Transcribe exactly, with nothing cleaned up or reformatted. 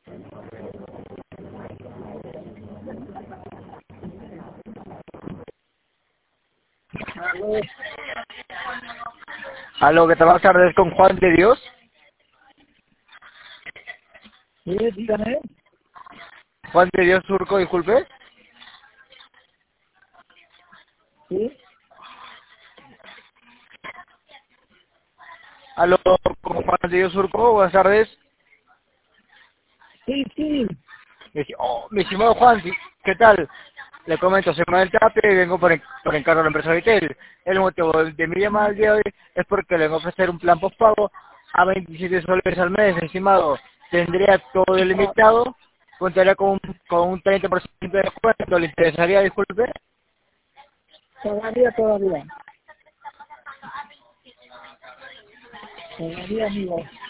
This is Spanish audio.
Aló, Aló, ¿qué tal? Buenas tardes, con Juan de Dios. sí, dígame. Juan de Dios Surco, disculpe. Sí, Aló, con Juan de Dios Surco, buenas tardes. sí, sí. Me dice, oh, mi estimado Juan, sí, ¿qué tal? Le comento, soy Manuel Tapia y vengo por, en- por encargo de la empresa Vitel. El motivo de mi llamada el día de hoy es porque le vengo a ofrecer un plan postpago a veintisiete soles al mes, estimado. Tendría todo Ah, ilimitado, contaría con, un- con un treinta por ciento de descuento. ¿Le interesaría, disculpe? todavía, todavía. Todavía, amigo.